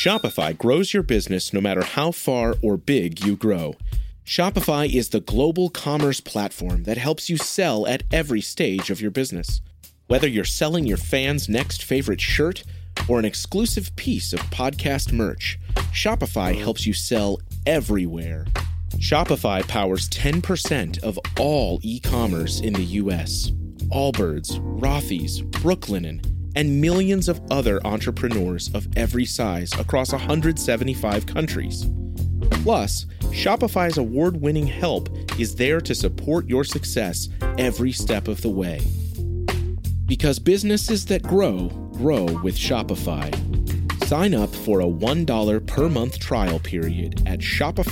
Shopify grows your business no matter how far or big you grow. Shopify is the global commerce platform that helps you sell at every stage of your business. Whether you're selling your fans' next favorite shirt or an exclusive piece of podcast merch, Shopify helps you sell everywhere. Shopify powers 10% of all e-commerce in the U.S. Allbirds, Rothy's, Brooklinen, and millions of other entrepreneurs of every size across 175 countries. Plus, Shopify's award-winning help is there to support your success every step of the way. Because businesses that grow, grow with Shopify. Sign up for a $1 per month trial period at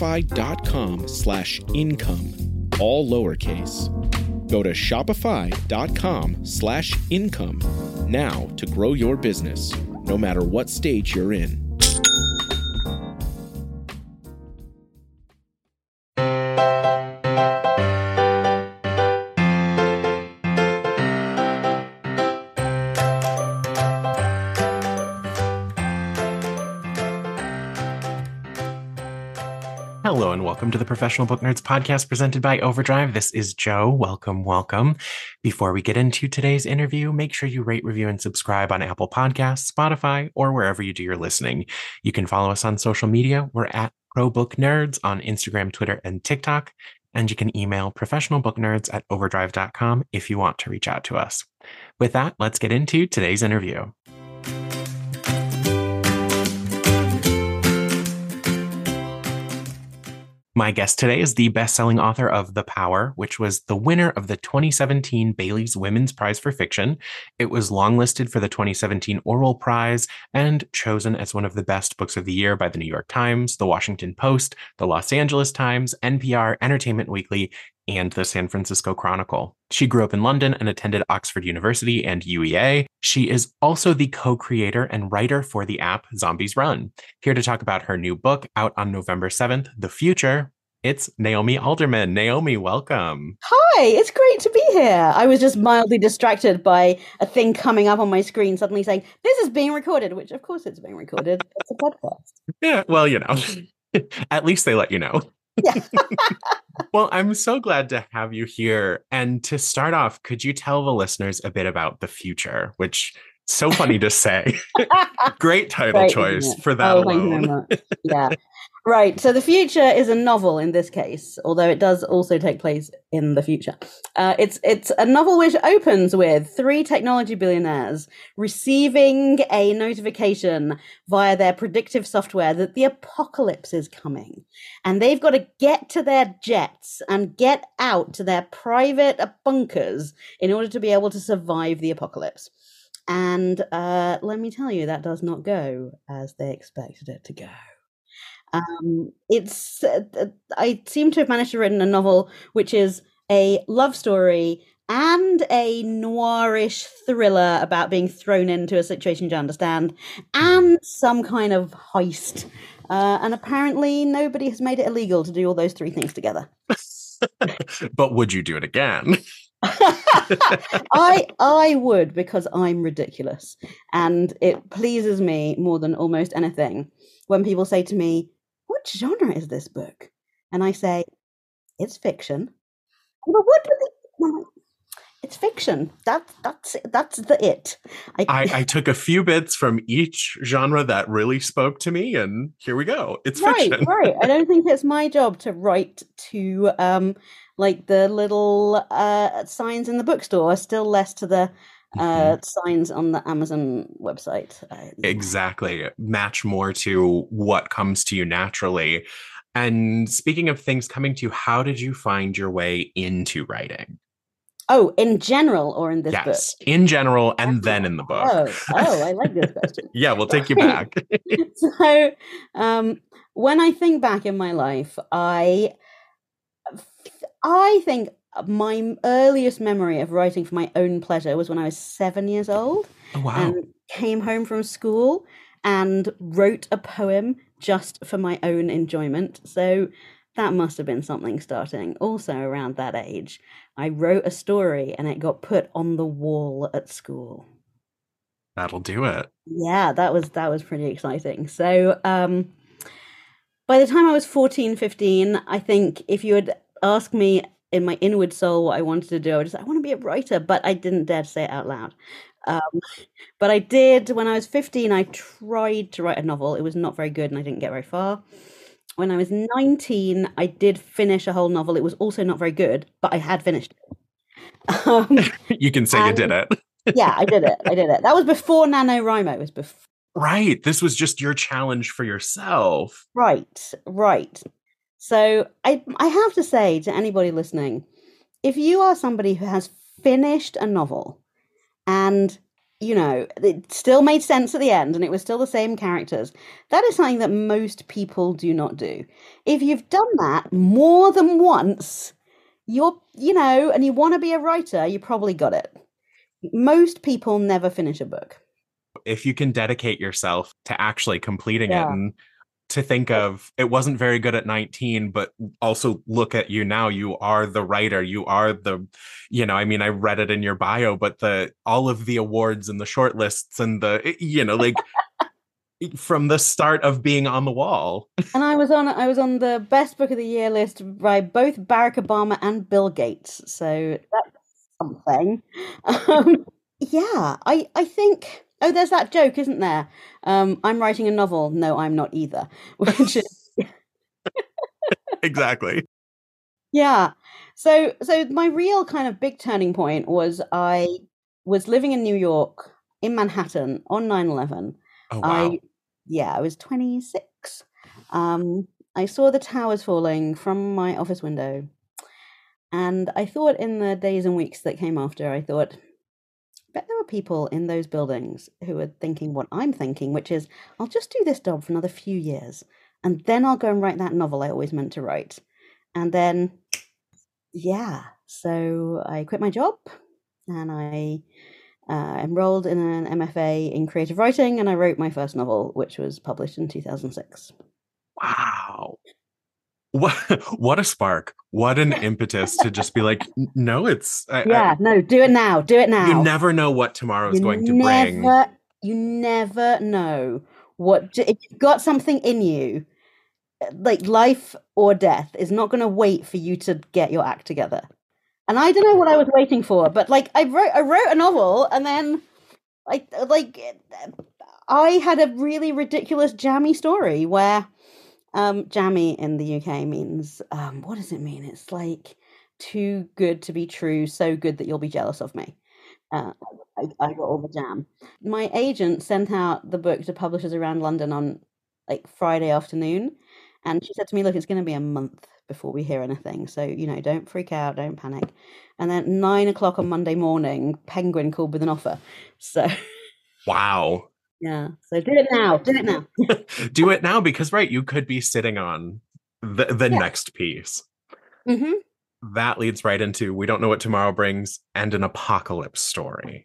shopify.com/income, all lowercase. Go to shopify.com/income now to grow your business, no matter what stage you're in. Hello and welcome to the Professional Book Nerds podcast presented by Overdrive. This is Joe. Welcome, welcome. Before we get into today's interview, make sure you rate, review, and subscribe on Apple Podcasts, Spotify, or wherever you do your listening. You can follow us on social media. We're at ProBookNerds on Instagram, Twitter, and TikTok. And you can email professionalbooknerds@overdrive.com if you want to reach out to us. With that, let's get into today's interview. My guest today is the best-selling author of The Power, which was the winner of the 2017 Bailey's Women's Prize for Fiction. It was longlisted for the 2017 Orwell Prize and chosen as one of the best books of the year by the New York Times, the Washington Post, the Los Angeles Times, NPR, Entertainment Weekly, and the San Francisco Chronicle. She grew up in London and attended Oxford University and UEA. She is also the co-creator and writer for the app Zombies Run. Here to talk about her new book out on November 7th, The Future, it's Naomi Alderman. Naomi, welcome. Hi, it's great to be here. I was just mildly distracted by a thing coming up on my screen suddenly saying, this is being recorded, which of course it's being recorded. It's a podcast. Yeah, well, at least they let you know. Yeah. Well, I'm so glad to have you here. And to start off, could you tell the listeners a bit about The Future, which so funny to say. Great title choice for that alone. Thank you very much. Yeah. Right. So The Future is a novel in this case, although it does also take place in the future. It's a novel which opens with 3 technology billionaires receiving a notification via their predictive software that the apocalypse is coming. And they've got to get to their jets and get out to their private bunkers in order to be able to survive the apocalypse. And let me tell you, that does not go as they expected it to go. I seem to have managed to written a novel which is a love story and a noirish thriller about being thrown into a situation you don't understand, and some kind of heist. And apparently nobody has made it illegal to do all those 3 things together. But would you do it again? I would, because I'm ridiculous. And it pleases me more than almost anything when people say to me, what genre is this book? And I say, it's fiction. Well, it's fiction. That's the it. I took a few bits from each genre that really spoke to me, and here we go. It's fiction. Right. I don't think it's my job to write to like the little signs in the bookstore, still less to the signs on the Amazon website. Exactly. Match more to what comes to you naturally. And speaking of things coming to you, how did you find your way into writing? Oh, in general or in this book? Yes, in general and then in the book. Oh, I like this question. Yeah, we'll take you back. So when I think back in my life, I think my earliest memory of writing for my own pleasure was when I was 7 years old. Oh, wow. And came home from school and wrote a poem just for my own enjoyment. So that must have been something starting also around that age. I wrote a story and it got put on the wall at school. That'll do it. Yeah, that was pretty exciting. So, by the time I was 14, 15, I think if you had asked me in my inward soul what I wanted to do, I would just say, I want to be a writer, but I didn't dare to say it out loud. Um, but I did when I was 15, I tried to write a novel. It was not very good and I didn't get very far. When I was 19, I did finish a whole novel. It was also not very good, but I had finished it. You can say you did And it. yeah, I did it. I did it. That was before NaNoWriMo. It was before. Right. This was just your challenge for yourself. Right, right. So I have to say to anybody listening, if you are somebody who has finished a novel and it still made sense at the end and it was still the same characters, that is something that most people do not do. If you've done that more than once, and you want to be a writer, you probably got it. Most people never finish a book. If you can dedicate yourself to actually completing it, Yeah. and to think of it wasn't very good at 19, but also look at you now. You are the writer. You are the, I mean, I read it in your bio, but all of the awards and the short lists and like from the start of being on the wall. And I was on the best book of the year list by both Barack Obama and Bill Gates. So that's something. Yeah, I think. Oh, there's that joke, isn't there? I'm writing a novel. No, I'm not either. Which is Exactly. yeah. So my real kind of big turning point was I was living in New York, in Manhattan on 9/11. Oh, wow. I was 26. I saw the towers falling from my office window. And I thought in the days and weeks that came after, I thought, bet there are people in those buildings who are thinking what I'm thinking, which is, I'll just do this job for another few years, and then I'll go and write that novel I always meant to write. And then, yeah, so I quit my job and I enrolled in an MFA in creative writing, and I wrote my first novel, which was published in 2006. Wow. What a spark. What an impetus to just be like, no, No, do it now. Do it now. You never know what tomorrow is going to bring. You never know if you've got something in you, like life or death is not going to wait for you to get your act together. And I don't know what I was waiting for, but like I wrote a novel, and then I had a really ridiculous jammy story where jammy in the UK means what does it mean? It's like too good to be true, so good that you'll be jealous of me. I got all the jam. My agent sent out the book to publishers around London on like Friday afternoon, and she said to me, look, it's going to be a month before we hear anything, so don't freak out, don't panic. And then at 9 o'clock on Monday morning, Penguin called with an offer. So wow. Yeah, so do it now. Do it now. Do it now, because you could be sitting on the next piece. Mm-hmm. That leads right into We Don't Know What Tomorrow Brings and an apocalypse story.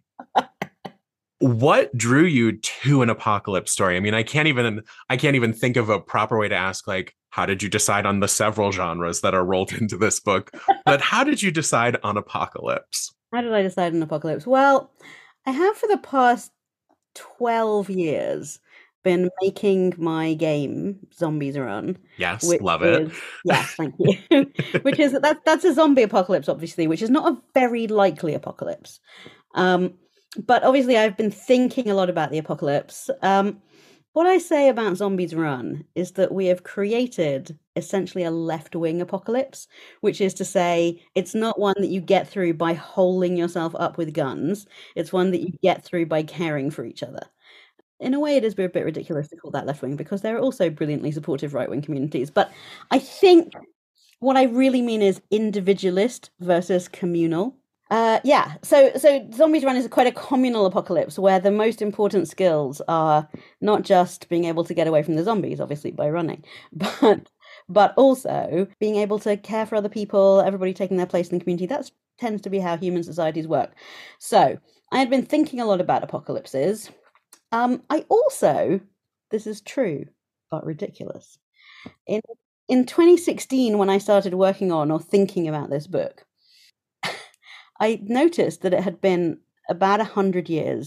What drew you to an apocalypse story? I mean, I can't even think of a proper way to ask, like, how did you decide on the several genres that are rolled into this book? But how did you decide on apocalypse? How did I decide on apocalypse? Well, I have for the past 12 years been making my game Zombies Run. Yes, love it. Yes, thank you. Which is that's a zombie apocalypse, obviously, which is not a very likely apocalypse. But obviously I've been thinking a lot about the apocalypse. What I say about Zombies Run is that we have created essentially a left-wing apocalypse, which is to say it's not one that you get through by holding yourself up with guns. It's one that you get through by caring for each other. In a way, it is a bit ridiculous to call that left-wing because there are also brilliantly supportive right-wing communities. But I think what I really mean is individualist versus communal. So Zombies Run is quite a communal apocalypse where the most important skills are not just being able to get away from the zombies, obviously by running, but also being able to care for other people, everybody taking their place in the community. That tends to be how human societies work. So I had been thinking a lot about apocalypses. I also, this is true, but ridiculous. In 2016, when I started working on or thinking about this book, I noticed that it had been about 100 years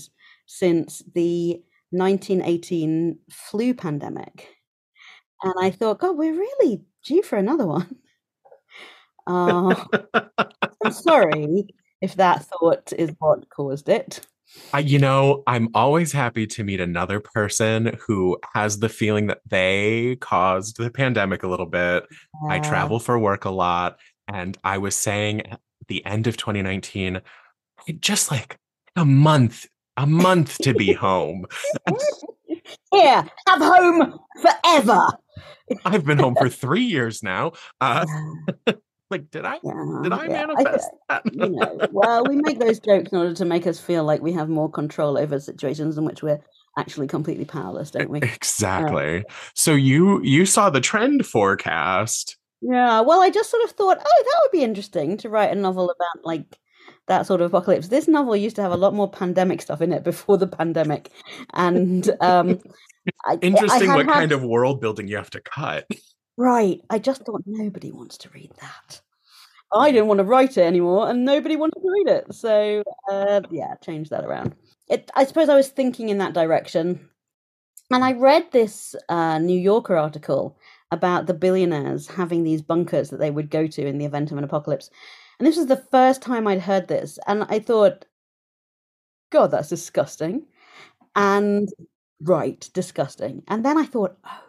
since the 1918 flu pandemic. And I thought, God, we're really due for another one. I'm sorry if that thought is what caused it. I'm always happy to meet another person who has the feeling that they caused the pandemic a little bit. I travel for work a lot, and I was saying at the end of 2019, just like a month to be home. Here, have home forever. I've been home for 3 years now. Like, did I manifest that? Well, we make those jokes in order to make us feel like we have more control over situations in which we're actually completely powerless, don't we? Exactly. So you saw the trend forecast. Yeah, well, I just sort of thought, oh, that would be interesting to write a novel about like that sort of apocalypse. This novel used to have a lot more pandemic stuff in it before the pandemic. And interesting what kind of world building you have to cut. Right. I just thought nobody wants to read that. I didn't want to write it anymore, and nobody wanted to read it. So, change that around. I suppose I was thinking in that direction. And I read this New Yorker article about the billionaires having these bunkers that they would go to in the event of an apocalypse. And this was the first time I'd heard this. And I thought, God, that's disgusting. And, right, disgusting. And then I thought, oh,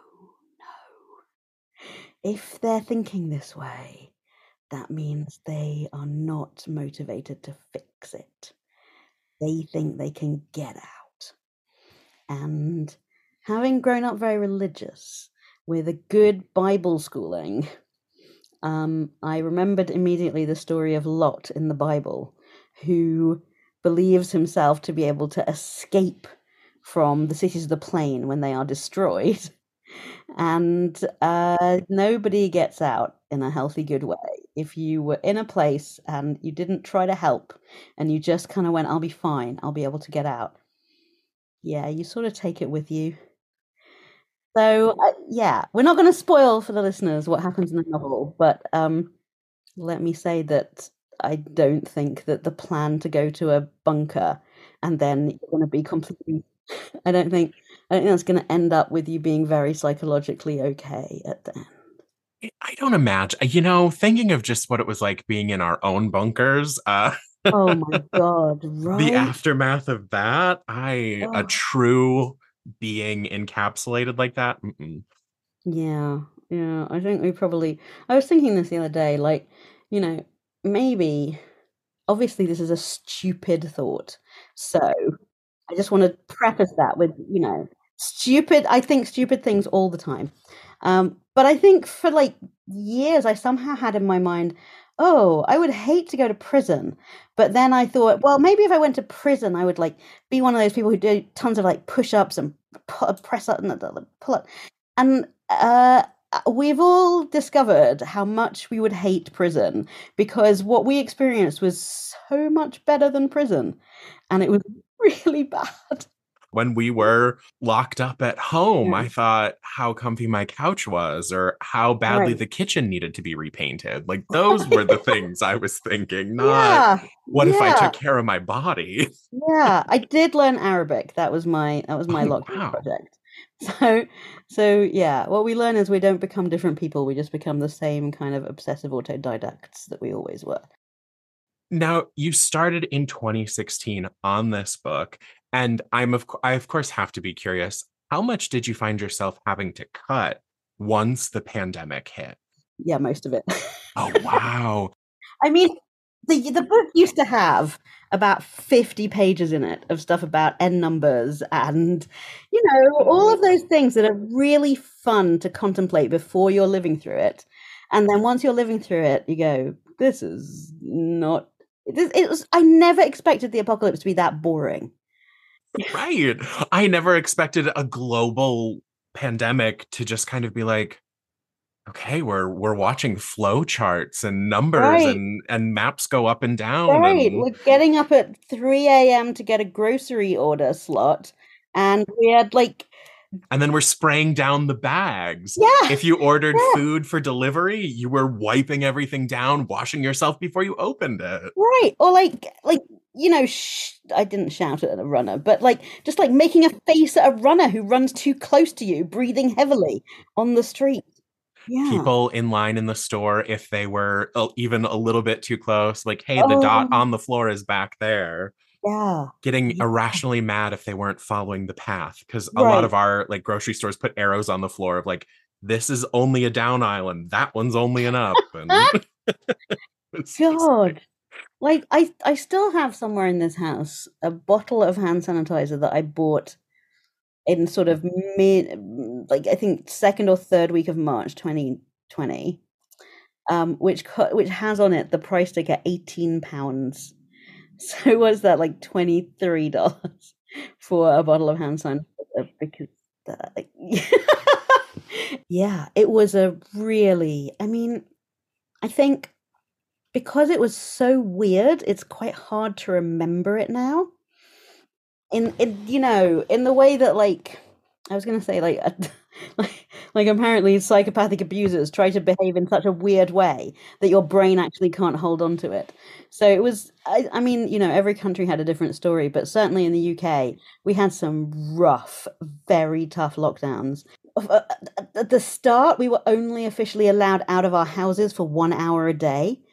if they're thinking this way, that means they are not motivated to fix it. They think they can get out. And having grown up very religious with a good Bible schooling, I remembered immediately the story of Lot in the Bible, who believes himself to be able to escape from the cities of the plain when they are destroyed. And nobody gets out in a healthy, good way. If you were in a place and you didn't try to help and you just kind of went, I'll be fine, I'll be able to get out. Yeah, you sort of take it with you. So, we're not going to spoil for the listeners what happens in the novel, but let me say that I don't think that the plan to go to a bunker and then you're going to be completely... I don't think that's going to end up with you being very psychologically okay at the end. I don't imagine, thinking of just what it was like being in our own bunkers. Oh my God, right? The aftermath of that, a true being encapsulated like that. Mm-mm. Yeah. I think I was thinking this the other day, like, maybe, obviously this is a stupid thought. So I just want to preface that with, stupid. I think stupid things all the time. But I think for like years, I somehow had in my mind, oh, I would hate to go to prison. But then I thought, well, maybe if I went to prison, I would like be one of those people who do tons of like push-ups and press up and pull up. And we've all discovered how much we would hate prison because what we experienced was so much better than prison. And it was really bad. When we were locked up at home, I thought how comfy my couch was or how badly the kitchen needed to be repainted. Like those were the things I was thinking, not what if I took care of my body. Yeah, I did learn Arabic. That was my lockdown project. So what we learn is we don't become different people. We just become the same kind of obsessive autodidacts that we always were. Now, you started in 2016 on this book, and I of course have to be curious, how much did you find yourself having to cut once the pandemic hit? Yeah, most of it. Oh, wow. I mean, the book used to have about 50 pages in it of stuff about N numbers and, all of those things that are really fun to contemplate before you're living through it. And then once you're living through it, you go, this is not... I never expected the apocalypse to be that boring. Right. I never expected a global pandemic to just kind of be like, okay, we're watching flow charts and numbers and maps go up and down. Right. We're getting up at 3 a.m. to get a grocery order slot. And we had like And then we're spraying down the bags. Yeah. If you ordered Yeah. food for delivery, you were wiping everything down, washing yourself before you opened it. Right. Or I didn't shout at a runner, but just making a face at a runner who runs too close to you, breathing heavily on the street. Yeah. People in line in the store, if they were even a little bit too close, like, hey, the dot on the floor is back there. Yeah. Getting irrationally mad if they weren't following the path, because a lot of our grocery stores put arrows on the floor of this is only a down island, that one's only an up. And God. I still have somewhere in this house a bottle of hand sanitizer that I bought in sort of I think 2nd or 3rd week of March 2020, which has on it the price tag at £18. So was that $23 for a bottle of hand sanitizer? Because yeah, it was a really, I think because it was so weird, it's quite hard to remember it now. In the way that I was gonna say apparently psychopathic abusers try to behave in such a weird way that your brain actually can't hold on to it. So it was, every country had a different story, but certainly in the UK, we had some rough, very tough lockdowns. At the start, we were only officially allowed out of our houses for 1 hour a day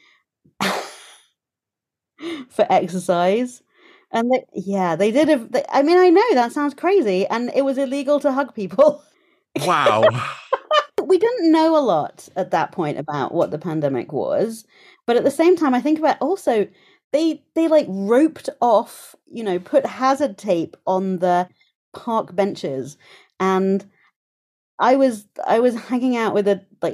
for exercise. And they did. I know that sounds crazy, and it was illegal to hug people. Wow. We didn't know a lot at that point about what the pandemic was, but at the same time, I think about also they roped off, put hazard tape on the park benches, and I was hanging out with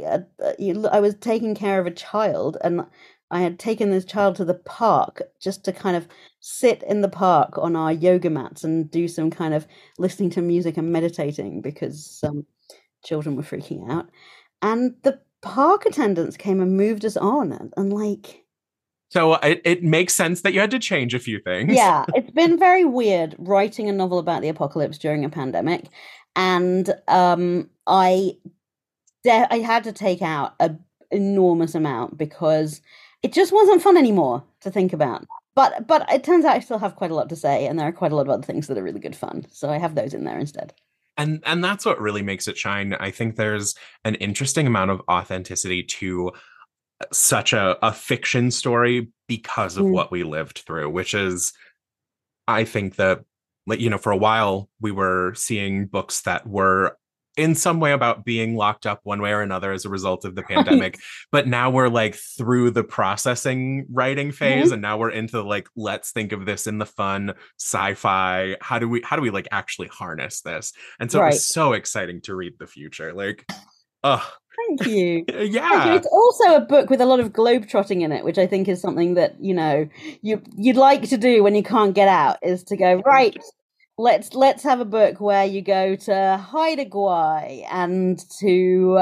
I was taking care of a child, and I had taken this child to the park just to kind of sit in the park on our yoga mats and do some kind of listening to music and meditating because children were freaking out. And the park attendants came and moved us on and So it makes sense that you had to change a few things. Yeah, it's been very weird writing a novel about the apocalypse during a pandemic. And I had to take out an enormous amount because it just wasn't fun anymore to think about. But it turns out I still have quite a lot to say, and there are quite a lot of other things that are really good fun. So I have those in there instead. And that's what really makes it shine. I think there's an interesting amount of authenticity to such a fiction story because of what we lived through, which is, I think that, for a while we were seeing books that were in some way about being locked up one way or another as a result of the pandemic. But now we're through the processing writing phase, and now we're into let's think of this in the fun sci-fi. How do we actually harness this? And so it was so exciting to read the future. Thank you. Yeah. It's also a book with a lot of globetrotting in it, which I think is something that, you'd like to do when you can't get out, is to go, right, let's have a book where you go to Haida Gwaii and to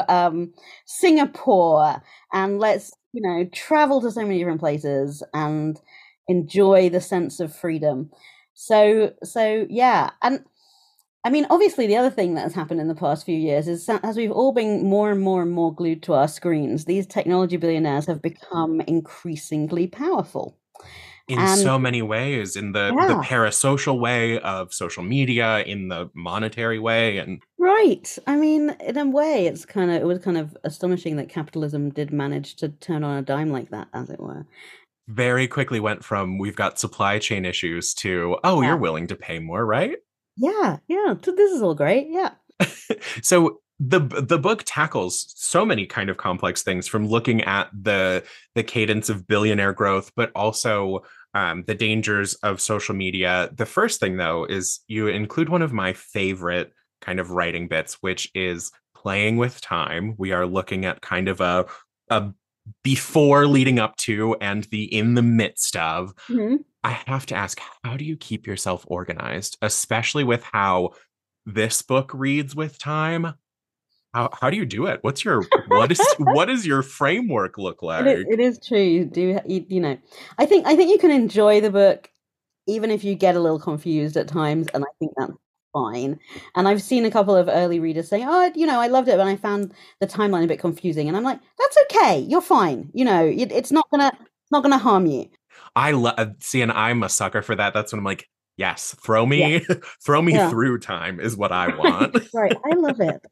Singapore, and let's, travel to so many different places and enjoy the sense of freedom. So yeah. And obviously the other thing that has happened in the past few years is as we've all been more and more and more glued to our screens, these technology billionaires have become increasingly powerful. In so many ways, in the parasocial way of social media, in the monetary way. And right. In a way, it was kind of astonishing that capitalism did manage to turn on a dime like that, as it were. Very quickly went from, we've got supply chain issues, to, you're willing to pay more, right? Yeah. So this is all great. Yeah. So the book tackles so many kind of complex things, from looking at the cadence of billionaire growth, but also the dangers of social media. The first thing, though, is you include one of my favorite kind of writing bits, which is playing with time. We are looking at kind of a before, leading up to, and the in the midst of. Mm-hmm. I have to ask, how do you keep yourself organized, especially with how this book reads with time? How do you do it? What does your framework look like? It is true. You do, I think you can enjoy the book even if you get a little confused at times, and I think fine. And I've seen a couple of early readers saying, oh, I loved it, but I found the timeline a bit confusing. And I'm like, that's okay. You're fine. It's not gonna harm you. See, and I'm a sucker for that. That's when I'm like, yes, throw me through time is what I want. Right. I love it.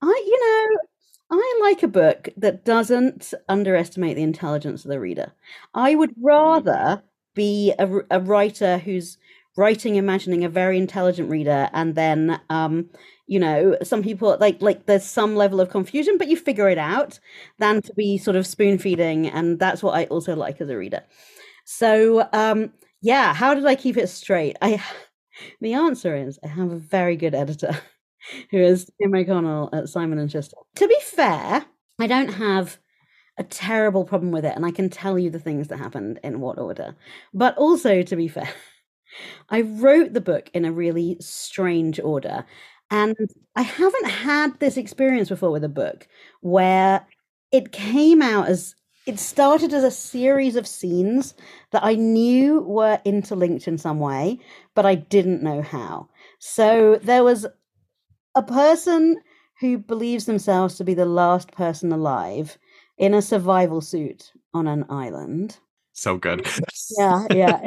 I like a book that doesn't underestimate the intelligence of the reader. I would rather be a writer who's writing, imagining a very intelligent reader, and then, some people like there's some level of confusion, but you figure it out, than to be sort of spoon feeding. And that's what I also like as a reader. So, how did I keep it straight? The answer is I have a very good editor who is Tim O'Connell at Simon & Schuster. To be fair, I don't have a terrible problem with it, and I can tell you the things that happened in what order. But also, to be fair, I wrote the book in a really strange order, and I haven't had this experience before with a book where it came out as it started as a series of scenes that I knew were interlinked in some way, but I didn't know how. So there was a person who believes themselves to be the last person alive in a survival suit on an island. So good. Yeah.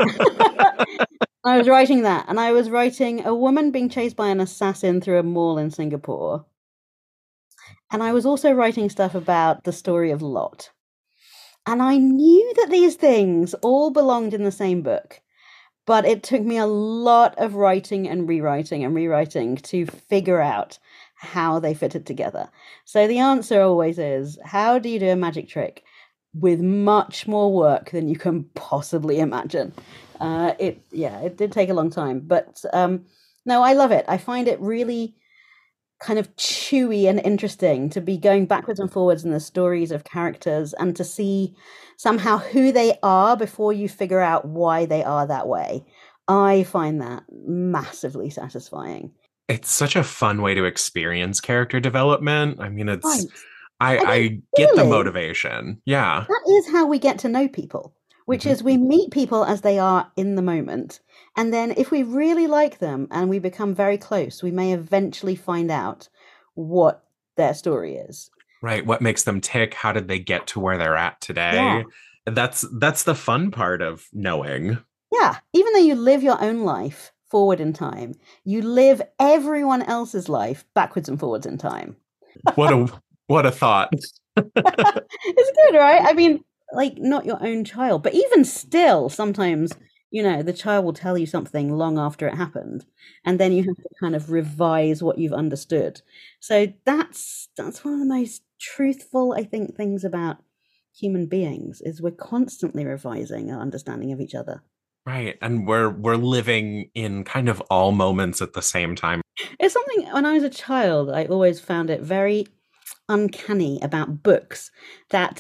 I was writing that, and I was writing a woman being chased by an assassin through a mall in Singapore. And I was also writing stuff about the story of Lot. And I knew that these things all belonged in the same book, but it took me a lot of writing and rewriting to figure out how they fitted together. So the answer always is, how do you do a magic trick with much more work than you can possibly imagine? It did take a long time, but no, I love it. I find it really kind of chewy and interesting to be going backwards and forwards in the stories of characters, and to see somehow who they are before you figure out why they are that way. I find that massively satisfying. It's such a fun way to experience character development. I mean, it's right. I get the motivation. Yeah. That is how we get to know people, which is we meet people as they are in the moment. And then if we really like them and we become very close, we may eventually find out what their story is. Right. What makes them tick? How did they get to where they're at today? Yeah. That's the fun part of knowing. Yeah. Even though you live your own life forward in time, you live everyone else's life backwards and forwards in time. What a thought. It's good, right? I mean, like, not your own child, but even still, sometimes, the child will tell you something long after it happened, and then you have to kind of revise what you've understood. So that's one of the most truthful, I think, things about human beings, is we're constantly revising our understanding of each other. Right. And we're living in kind of all moments at the same time. It's something, when I was a child, I always found it very uncanny about books that,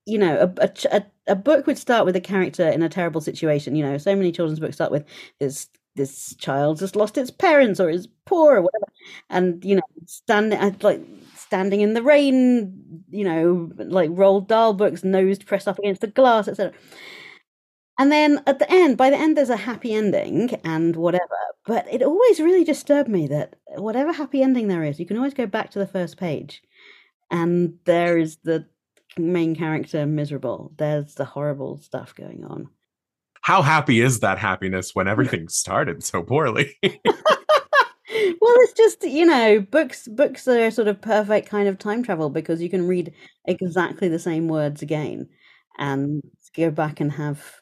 a book would start with a character in a terrible situation. So many children's books start with this child just lost its parents or is poor or whatever. And, standing in the rain, like Roald Dahl books, nose pressed up against the glass, etc. And then by the end, there's a happy ending and whatever. But it always really disturbed me that whatever happy ending there is, you can always go back to the first page. And there is the main character miserable. There's the horrible stuff going on. How happy is that happiness when everything started so poorly? Well, it's just, books are a sort of perfect kind of time travel, because you can read exactly the same words again and go back and have,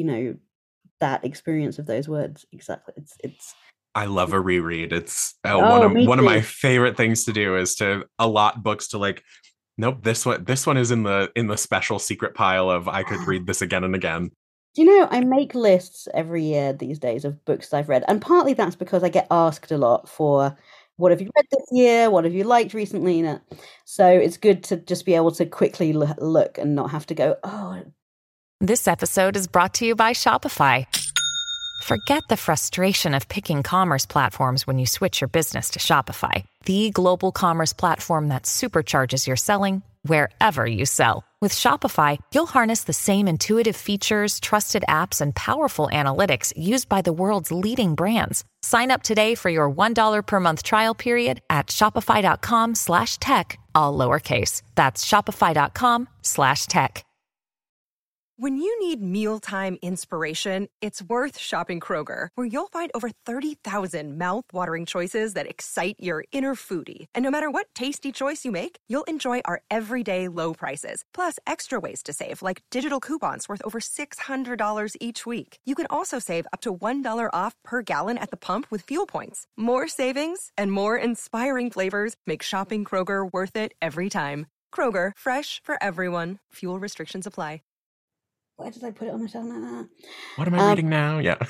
that experience of those words. Exactly. It's I love a reread. It's one of my favorite things to do is to allot books to, like, nope, this one is in the special secret pile of I could read this again and again. I make lists every year these days of books I've read, and partly that's because I get asked a lot for, what have you read this year? What have you liked recently? So it's good to just be able to quickly look and not have to go, oh. This episode is brought to you by Shopify. Forget the frustration of picking commerce platforms when you switch your business to Shopify, the global commerce platform that supercharges your selling wherever you sell. With Shopify, you'll harness the same intuitive features, trusted apps, and powerful analytics used by the world's leading brands. Sign up today for your $1 per month trial period at shopify.com/tech, all lowercase. That's shopify.com/tech. When you need mealtime inspiration, it's worth shopping Kroger, where you'll find over 30,000 mouth-watering choices that excite your inner foodie. And no matter what tasty choice you make, you'll enjoy our everyday low prices, plus extra ways to save, like digital coupons worth over $600 each week. You can also save up to $1 off per gallon at the pump with fuel points. More savings and more inspiring flavors make shopping Kroger worth it every time. Kroger, fresh for everyone. Fuel restrictions apply. Where did I put it on the shelf? What am I reading now? Yeah.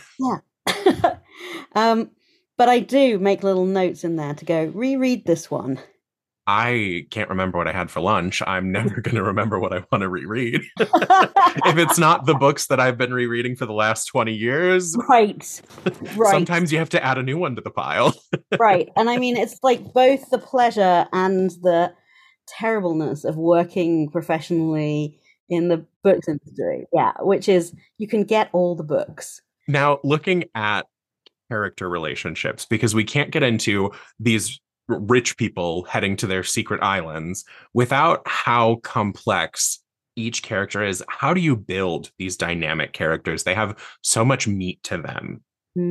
But I do make little notes in there to go, reread this one. I can't remember what I had for lunch. I'm never going to remember what I want to reread. If it's not the books that I've been rereading for the last 20 years. Right. Sometimes you have to add a new one to the pile. Right. And I mean, it's like both the pleasure and the terribleness of working professionally in the books industry. Yeah, which is you can get all the books. Now, looking at character relationships, because we can't get into these rich people heading to their secret islands without how complex each character is. How do you build these dynamic characters? They have so much meat to them.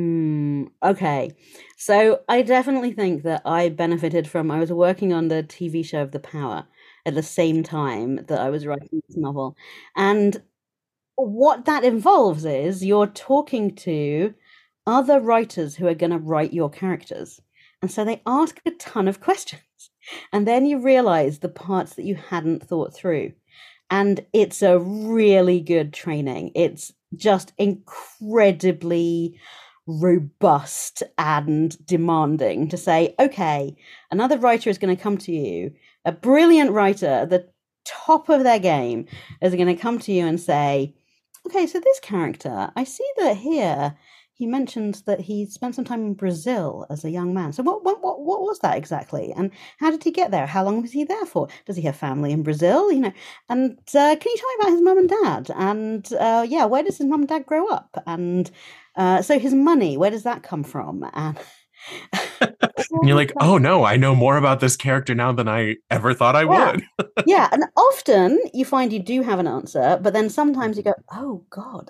Okay. So I definitely think that I benefited from, I was working on the TV show of The Power at the same time that I was writing this novel. And what that involves is you're talking to other writers who are going to write your characters. And so they ask a ton of questions. And then you realize the parts that you hadn't thought through. And it's a really good training. It's just incredibly robust and demanding to say, okay, another writer is going to come to you, a brilliant writer at the top of their game is going to come to you and say, okay, so this character, I see that here he mentions that he spent some time in Brazil as a young man. So what was that exactly? And how did he get there? How long was he there for? Does he have family in Brazil? You know, and can you tell me about his mum and dad? And where does his mum and dad grow up? And so his money, where does that come from? And you're like, oh no, I know more about this character now than I ever thought I would. Yeah, and often you find you do have an answer, but then sometimes you go, oh God,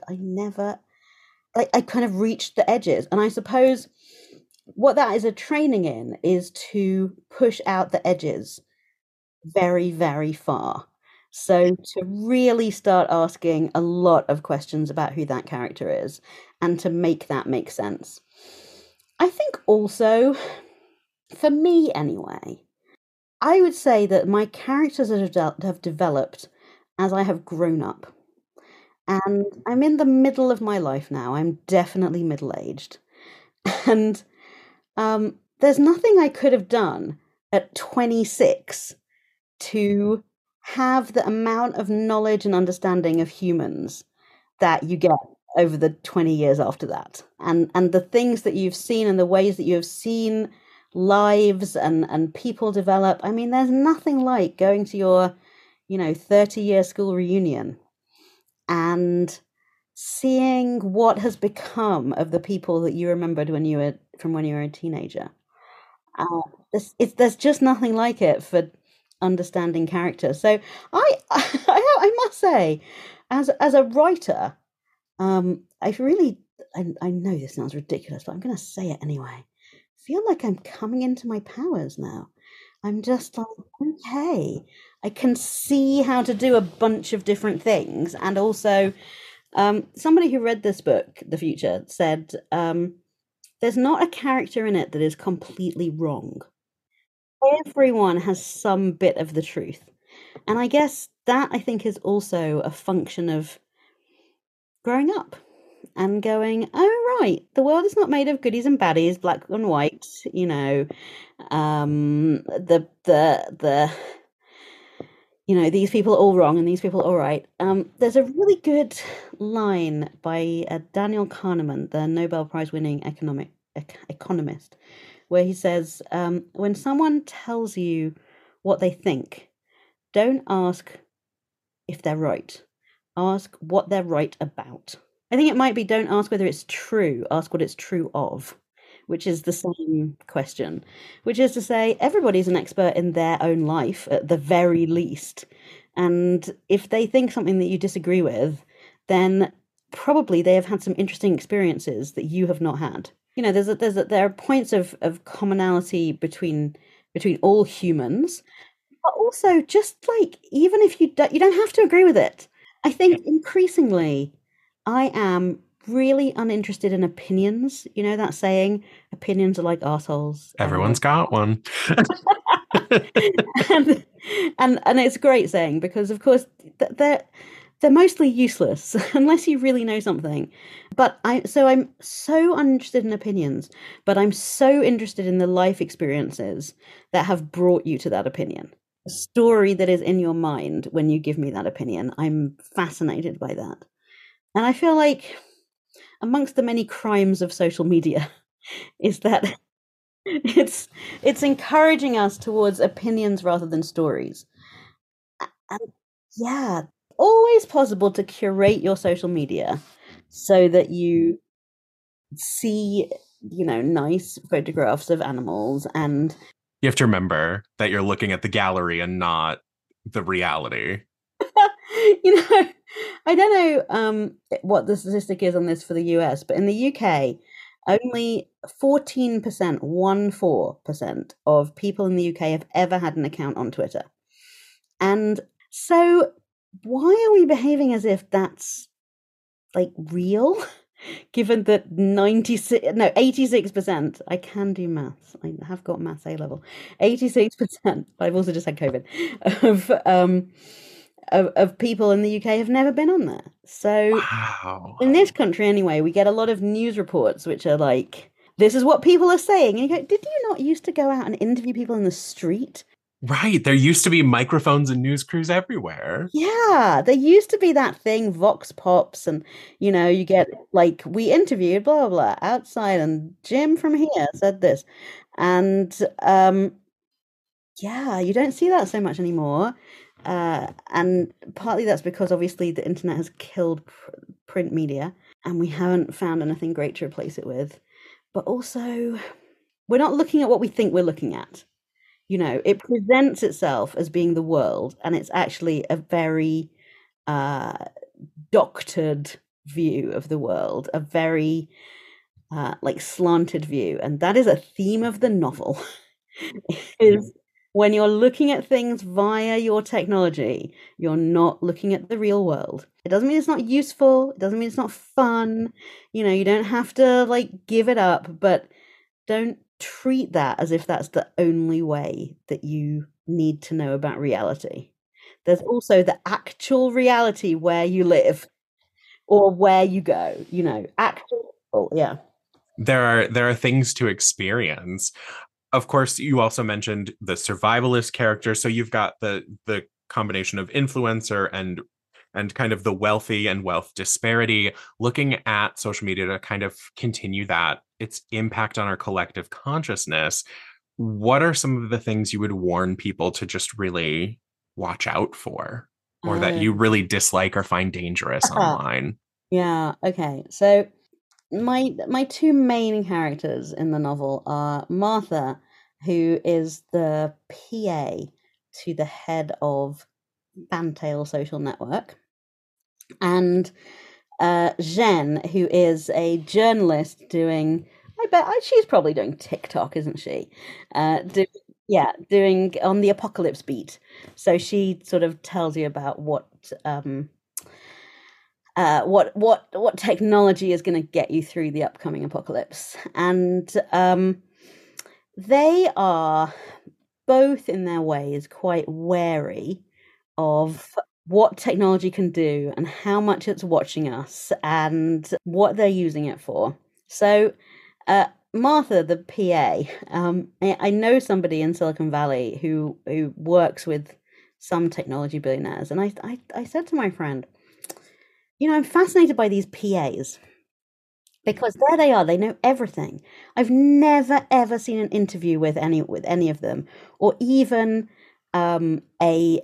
I kind of reached the edges. And I suppose what that is a training in is to push out the edges very, very far. So to really start asking a lot of questions about who that character is and to make that make sense. I think also, for me anyway, I would say that my characters have developed as I have grown up. And I'm in the middle of my life now. I'm definitely middle-aged. And there's nothing I could have done at 26 to have the amount of knowledge and understanding of humans that you get over the 20 years after that. And the things that you've seen and the ways that you have seen lives and people develop. I mean, there's nothing like going to your, 30-year school reunion and seeing what has become of the people that you remembered when you were a teenager. There's just nothing like it for understanding character. So I must say, as a writer, I know this sounds ridiculous, but I'm going to say it anyway. I feel like I'm coming into my powers now. I'm just like, okay, I can see how to do a bunch of different things. And also, somebody who read this book, The Future, said, there's not a character in it that is completely wrong. Everyone has some bit of the truth. And I guess that, I think, is also a function of growing up and going, oh, right, the world is not made of goodies and baddies, black and white, these people are all wrong and these people are all right. There's a really good line by Daniel Kahneman, the Nobel Prize winning economist, where he says, when someone tells you what they think, don't ask if they're right. Ask what they're right about. I think it might be don't ask whether it's true, ask what it's true of, which is the same question, which is to say everybody's an expert in their own life at the very least. And if they think something that you disagree with, then probably they have had some interesting experiences that you have not had. There are points of commonality between all humans, but also just like, even if you don't have to agree with it. I think increasingly I am really uninterested in opinions. You know that saying, opinions are like arseholes. Everyone's got one. and it's a great saying because, of course, they're mostly useless unless you really know something. But I'm so uninterested in opinions, but I'm so interested in the life experiences that have brought you to that opinion. The story that is in your mind when you give me that opinion. I'm fascinated by that. And I feel like amongst the many crimes of social media is that it's encouraging us towards opinions rather than stories. And yeah, always possible to curate your social media so that you see, nice photographs of animals, and you have to remember that you're looking at the gallery and not the reality. I don't know what the statistic is on this for the US, but in the UK, only 14% of people in the UK have ever had an account on Twitter. And so why are we behaving as if that's like real? Given that 86%, I can do maths. I have got maths A level. 86%, I've also just had COVID, of people in the UK have never been on there. So wow. In this country anyway, we get a lot of news reports which are like, this is what people are saying. And you go, did you not used to go out and interview people in the street? Right. There used to be microphones and news crews everywhere. Yeah, there used to be that thing, Vox Pops, and, you get, like, we interviewed, blah, blah, blah, outside, and Jim from here said this. And, yeah, you don't see that so much anymore. And partly that's because, obviously, the internet has killed print media, and we haven't found anything great to replace it with. But also, we're not looking at what we think we're looking at. It presents itself as being the world, and it's actually a very doctored view of the world, a very slanted view. And that is a theme of the novel, is when you're looking at things via your technology, you're not looking at the real world. It doesn't mean it's not useful. It doesn't mean it's not fun. You don't have to give it up, but don't treat that as if that's the only way that you need to know about reality. There's also the actual reality where you live or where you go, actual, yeah. There are things to experience. Of course, you also mentioned the survivalist character. So you've got the combination of influencer and kind of the wealthy and wealth disparity, looking at social media to kind of continue that, its impact on our collective consciousness. What are some of the things you would warn people to just really watch out for, or that you really dislike or find dangerous online? Yeah, okay. So my two main characters in the novel are Martha, who is the PA to the head of Fantail Social Network, and Jen, who is a journalist doing, I bet she's probably doing TikTok, isn't she? Doing on the apocalypse beat. So she sort of tells you about what technology is going to get you through the upcoming apocalypse. And they are both in their ways quite wary of what technology can do and how much it's watching us and what they're using it for. So Martha, the PA, I know somebody in Silicon Valley who works with some technology billionaires. And I said to my friend, I'm fascinated by these PAs because there they are. They know everything. I've never, ever seen an interview with any of them, or even a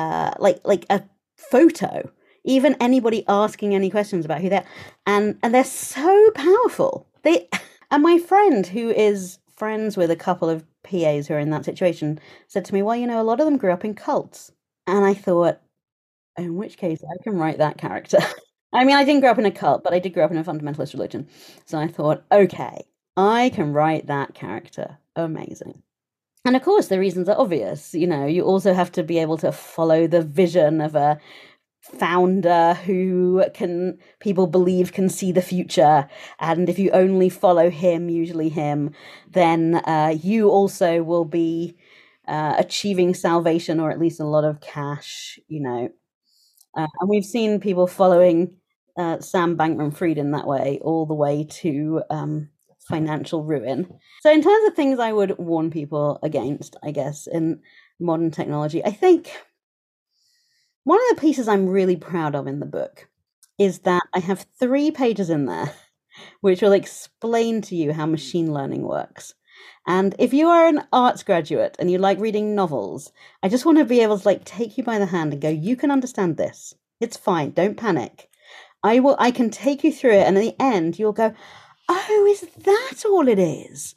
photo, even anybody asking any questions about who they're, and they're so powerful. And my friend, who is friends with a couple of PAs who are in that situation, said to me, well, a lot of them grew up in cults. And I thought, in which case I can write that character. I mean, I didn't grow up in a cult, but I did grow up in a fundamentalist religion. So I thought, okay, I can write that character. Amazing. And of course, the reasons are obvious. You also have to be able to follow the vision of a founder who people believe can see the future. And if you only follow him, usually him, then you also will be achieving salvation, or at least a lot of cash, and we've seen people following Sam Bankman-Fried in that way, all the way to financial ruin. So in terms of things I would warn people against, I guess, in modern technology, I think one of the pieces I'm really proud of in the book is that I have 3 pages in there which will explain to you how machine learning works. And if you are an arts graduate and you like reading novels, I just want to be able to take you by the hand and go, you can understand this. It's fine. Don't panic. I can take you through it. And at the end, you'll go, oh, is that all it is?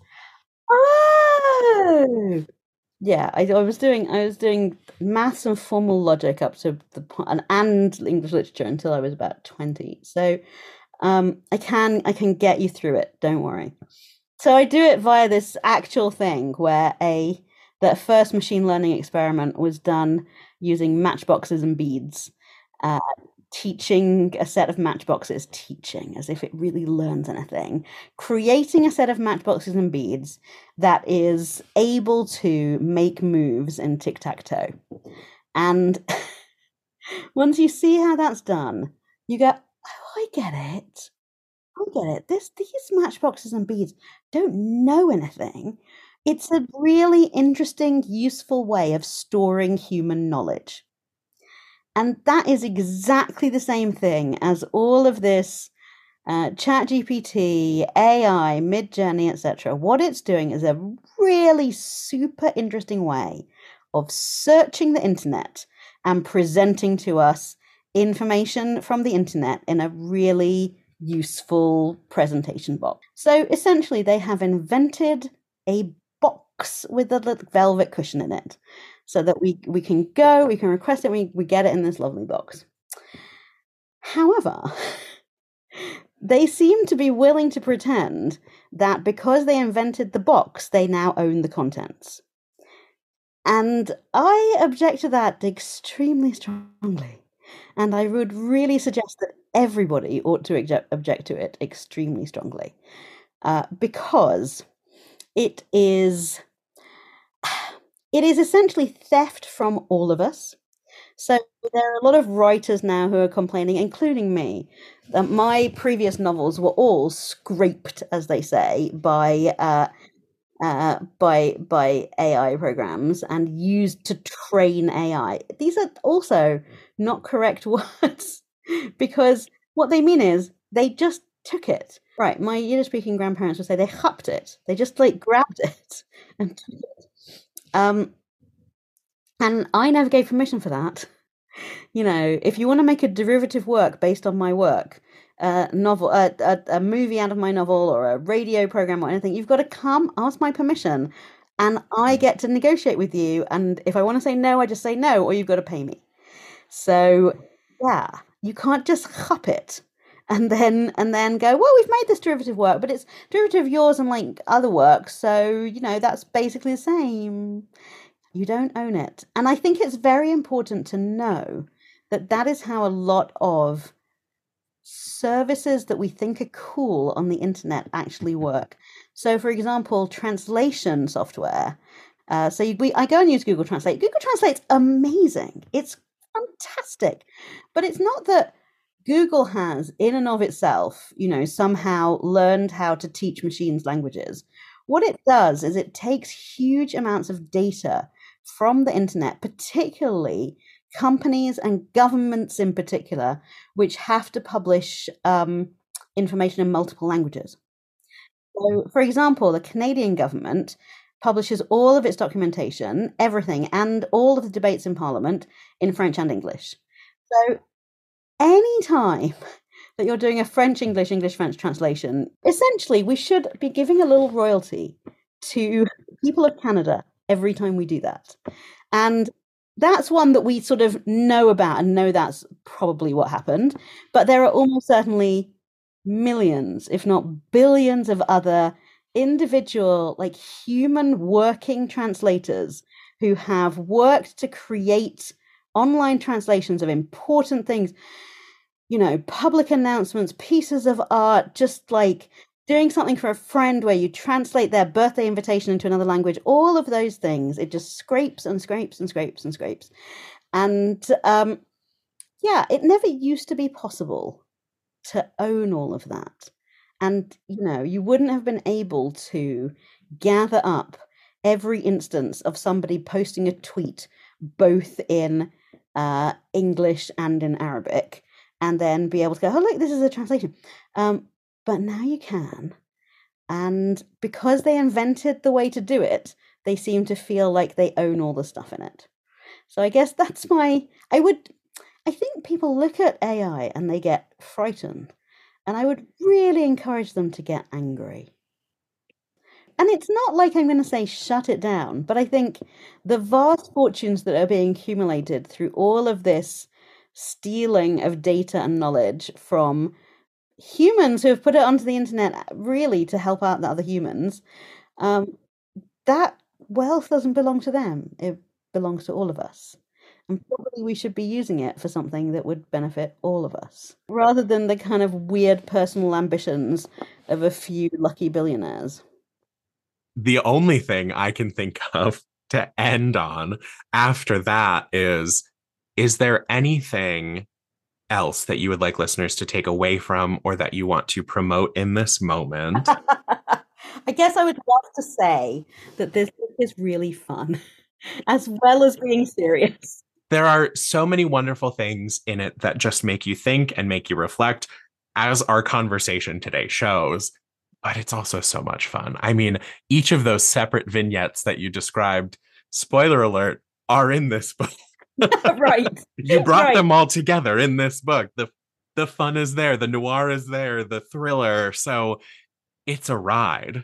Oh, yeah. I was doing maths and formal logic up to the point, and English literature until I was about 20. So I can get you through it. Don't worry. So I do it via this actual thing where that first machine learning experiment was done using matchboxes and beads, teaching a set of matchboxes, teaching as if it really learns anything, creating a set of matchboxes and beads that is able to make moves in tic-tac-toe. And once you see how that's done, you go, oh, I get it. These matchboxes and beads don't know anything. It's a really interesting, useful way of storing human knowledge. And that is exactly the same thing as all of this ChatGPT, AI, Midjourney, etc. What it's doing is a really super interesting way of searching the internet and presenting to us information from the internet in a really useful presentation box. So essentially, they have invented a box with a little velvet cushion in it, so that we can request it, we get it in this lovely box. However, they seem to be willing to pretend that because they invented the box, they now own the contents. And I object to that extremely strongly. And I would really suggest that everybody ought to object to it extremely strongly, because it is essentially theft from all of us. So there are a lot of writers now who are complaining, including me, that my previous novels were all scraped, as they say, by AI programs and used to train AI. These are also not correct words, because what they mean is they just took it. Right, my Yiddish-speaking grandparents would say they hupped it. They just grabbed it and took it. And I never gave permission for that. If you want to make a derivative work based on my work, a movie out of my novel, or a radio program or anything, you've got to come ask my permission, and I get to negotiate with you. And if I want to say no, I just say no, or you've got to pay me. So yeah, you can't just hup it and then go, well, we've made this derivative work, but it's derivative of yours and other work, so that's basically the same. You don't own it. And I think it's very important to know that is how a lot of services that we think are cool on the internet actually work. So for example, translation software. I go and use Google Translate. Google Translate's amazing. It's fantastic. But it's not that Google has, in and of itself, somehow learned how to teach machines languages. What it does is it takes huge amounts of data from the internet, particularly companies and governments in particular, which have to publish information in multiple languages. So, for example, the Canadian government publishes all of its documentation, everything, and all of the debates in Parliament in French and English. So anytime that you're doing a French-English, English-French translation, essentially we should be giving a little royalty to people of Canada every time we do that. And that's one that we sort of know about and know that's probably what happened. But there are almost certainly millions, if not billions, of other individual, like human working translators who have worked to create online translations of important things, public announcements, pieces of art, just like doing something for a friend where you translate their birthday invitation into another language, all of those things. It just scrapes and scrapes and scrapes and scrapes. And it never used to be possible to own all of that. And, you wouldn't have been able to gather up every instance of somebody posting a tweet, both in English and in Arabic, and then be able to go, oh, look, this is a translation. But now you can. And because they invented the way to do it, they seem to feel like they own all the stuff in it. So I guess that's I think people look at AI and they get frightened. And I would really encourage them to get angry. And it's not like I'm going to say shut it down, but I think the vast fortunes that are being accumulated through all of this stealing of data and knowledge from humans who have put it onto the internet really to help out the other humans, that wealth doesn't belong to them. It belongs to all of us. And probably we should be using it for something that would benefit all of us, rather than the kind of weird personal ambitions of a few lucky billionaires. The only thing I can think of to end on after that is there anything else that you would like listeners to take away from or that you want to promote in this moment? I guess I would love to say that this is really fun, as well as being serious. There are so many wonderful things in it that just make you think and make you reflect, as our conversation today shows. But it's also so much fun. I mean, each of those separate vignettes that you described, spoiler alert, are in this book. Right. You brought them all together in this book. The fun is there, the noir is there, the thriller. So it's a ride.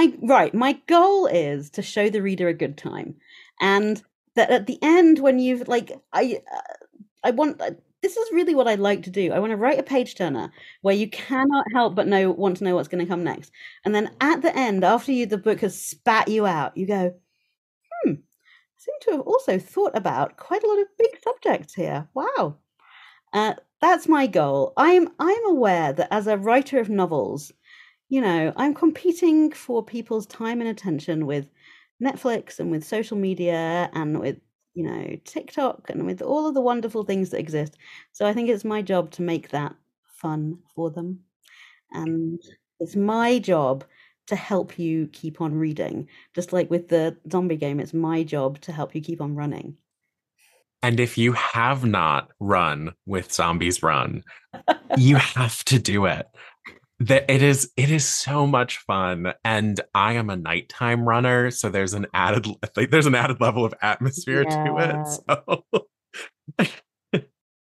My goal is to show the reader a good time, and that at the end, when you've I want. This is really what I'd like to do. I want to write a page turner where you cannot help but want to know what's going to come next. And then at the end, after the book has spat you out, you go, I seem to have also thought about quite a lot of big subjects here. Wow. That's my goal. I'm aware that as a writer of novels, I'm competing for people's time and attention with Netflix and with social media and with TikTok and with all of the wonderful things that exist. So I think it's my job to make that fun for them. And it's my job to help you keep on reading. Just like with the zombie game, it's my job to help you keep on running. And if you have not run with Zombies Run, you have to do it. It is so much fun, and I am a nighttime runner, so there's an added level of atmosphere to it. So,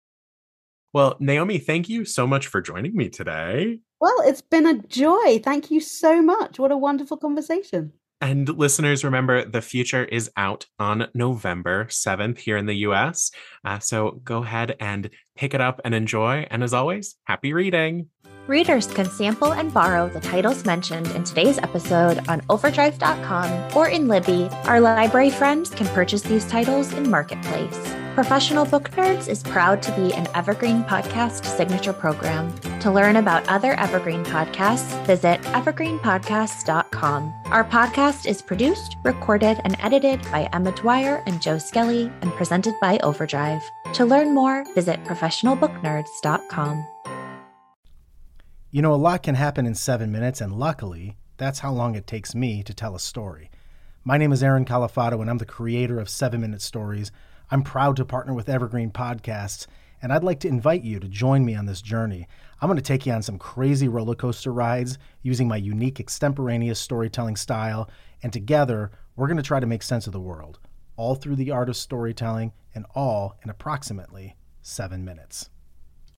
well, Naomi, thank you so much for joining me today. Well, it's been a joy. Thank you so much. What a wonderful conversation. And listeners, remember, The Future is out on November 7th here in the US. So go ahead and pick it up and enjoy. And as always, happy reading. Readers can sample and borrow the titles mentioned in today's episode on overdrive.com or in Libby. Our library friends can purchase these titles in Marketplace. Professional Book Nerds is proud to be an Evergreen Podcast signature program. To learn about other Evergreen podcasts, visit evergreenpodcasts.com. Our podcast is produced, recorded, and edited by Emma Dwyer and Joe Skelly and presented by Overdrive. To learn more, visit professionalbooknerds.com. A lot can happen in 7 minutes, and luckily, that's how long it takes me to tell a story. My name is Aaron Califato, and I'm the creator of 7 Minute Stories. I'm proud to partner with Evergreen Podcasts, and I'd like to invite you to join me on this journey. I'm going to take you on some crazy roller coaster rides using my unique extemporaneous storytelling style, and together, we're going to try to make sense of the world, all through the art of storytelling and all in approximately 7 minutes.